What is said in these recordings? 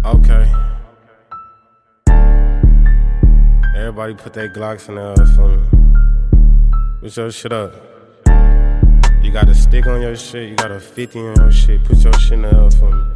Okay. Everybody put their Glocks in there for me. Put your shit up. You got a stick on your shit, you got a 50 on your shit. Put your shit in there for me.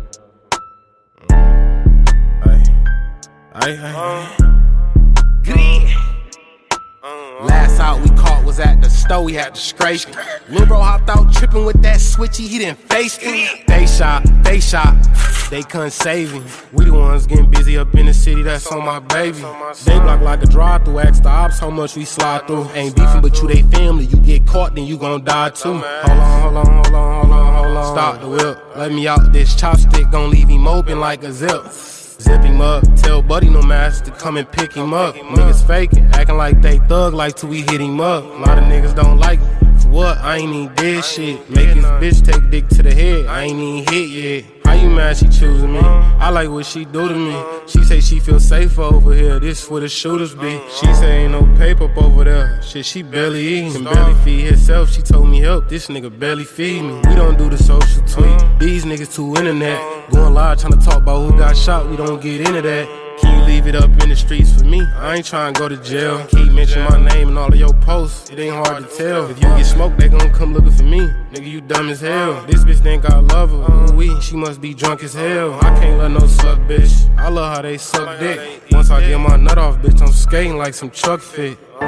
Last out we caught was at the store, we had to scrape him. Lil' bro hopped out trippin' with that switchy, he didn't face him. They shot, they couldn't save him. We the ones getting busy up in the city, that's on my baby. They block like a drive-through, ask the ops how much we slide through. Ain't beefing but you they family, you get caught then you gon' die too. Hold on. Stop the whip, let me out, this chopstick gon' leave him open like a zip. Zip him up, tell Buddy no master to come and pick him up. Niggas faking, acting like they thug like till we hit him up. A lot of niggas don't like me. For what? I ain't even did shit. Make his bitch take dick to the head. I ain't even hit yet. How you mad she choosing me? I like what she do to me. She say she feel safe over here. This where the shooters be. She say ain't no paper up over there. Shit, she barely eating. Can barely feed herself. She told me help. This nigga barely feed me. We don't do the social tweet. These niggas too internet. Going live trying to talk about who got shot. We don't get into that. Can you leave it up in the streets for me? I ain't trying to go to jail. Keep mentioning my name in all of your posts. It ain't hard to tell. If you get smoked, they gon' come looking for me. Nigga, you dumb as hell. This bitch think I love her. Ooh-wee, she must be drunk as hell. I can't let no suck, bitch. I love how they suck dick. Once I get my nut off, bitch, I'm skating like some truck fit. What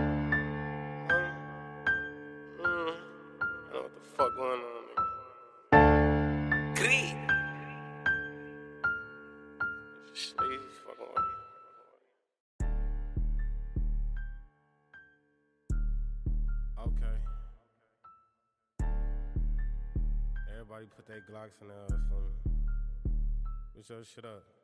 the fuck going on, nigga? Creed. Okay. Everybody put their Glocks in there for me. Put your shit up.